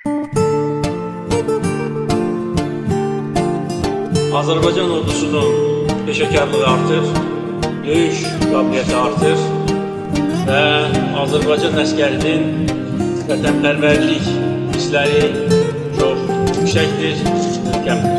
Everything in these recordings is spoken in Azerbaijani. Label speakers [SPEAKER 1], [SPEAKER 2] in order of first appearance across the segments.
[SPEAKER 1] Azərbaycan ordusunun peşəkarlığı artır, döyüş qabiliyyəti artır və Azərbaycan əskərinin vətənpərvərlik hissləri çox yüksəkdir, mükəmmeldir.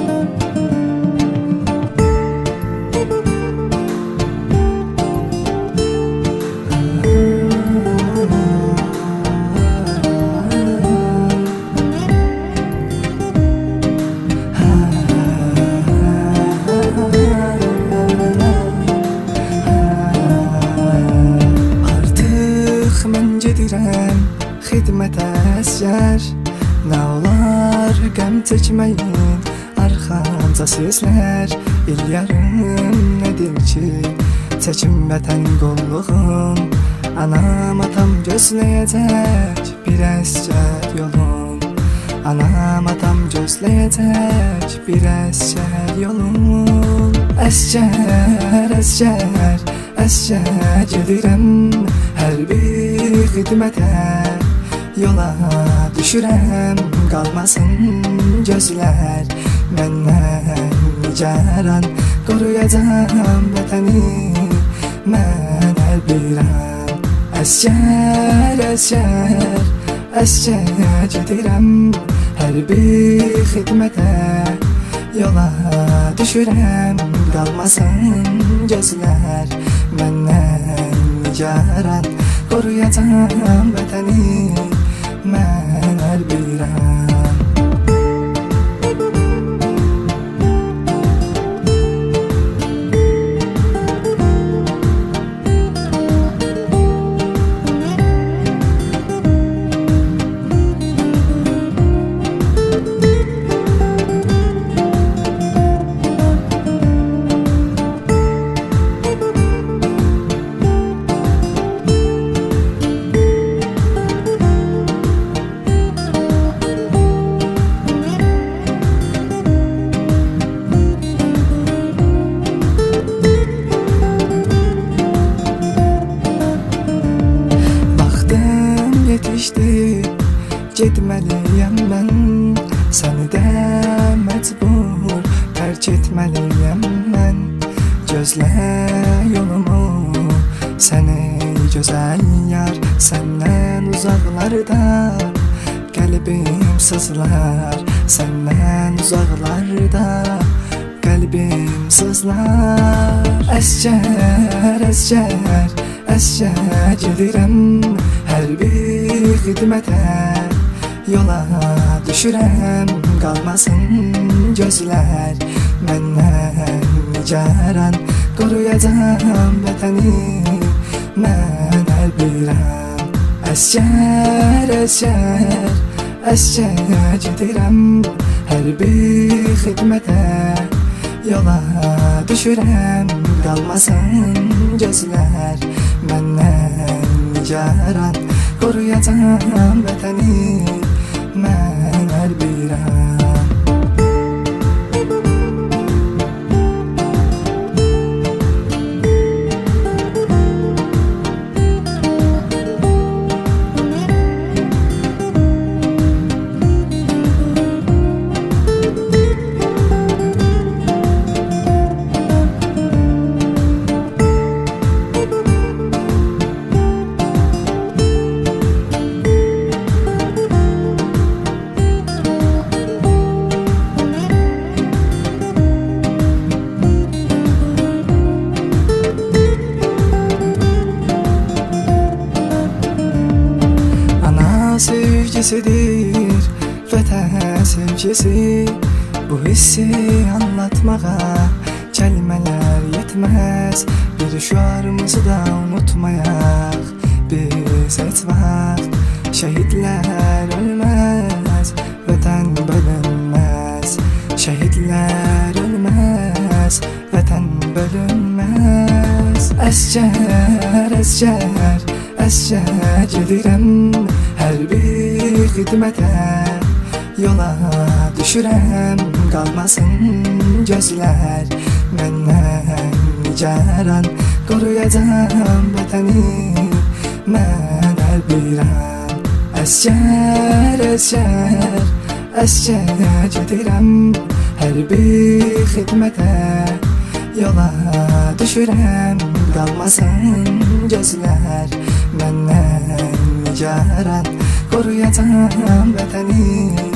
[SPEAKER 2] Xidmətə əsgər, nə olar qəm çəkməyin, arxamca sizlər. İl yarım nədir ki, çəkim vətən qolluğun, anam atam gözləyəcək bir əsgər yolun. Anam atam gözləyəcək bir əsgər yolun. Əsgər, əsgər, əsgər gedirəm hər bir xidmətə. Yola düşürəm, qalmasın gözlər məndən nigaran. Qoruyacam vətəni mən hər bir an. Əsgər, əsgər, əsgər gedirəm hər bir xidmətə. Yola düşürəm, qalmasın gözlər məndən nigaran. Qoruyacam vətəni mən hər bir an. Getməliyəm mən, səni də məcbur tərk etməliyəm mən. Gözlə yolumu, səni gözəl yar, səndən uzaqlarda qəlbim sızlar. Səndən uzaqlarda qəlbim sızlar. Əsgər, əsgər, əsgər gedirəm hər bir xidmətə. Yola düşürəm, qalmasın gözlər məndən nigaran. Qoruyacam vətəni mən hər bir an. Əsgər, əsgər, əsgər gedirəm hər bir xidmətə. Yola düşürəm, qalmasın gözlər məndən nigaran. Qoruyacam vətəni mən hər bir an. Sevgisidir vətən sevgisi. Bu hissi anlatmağa kəlmələr yetməz. Bir şüarımızı da unutmayaq biz heç vaxt. Şəhidlər ölməz, vətən bölünməz. Şəhidlər ölməz, vətən bölünməz. Əsgər, əsgər, əsgər gedirəm hər bir xidmətə. Yola düşürəm, qalmasın gözlər məndən nigaran. Qoruyacam vətəni mən hər bir an. Əskər, əskər, əskər gedirəm hər bir xidmətə. Yola düşürəm, qalmasın gözlər məndən nigaran. Qoruyacam vətəni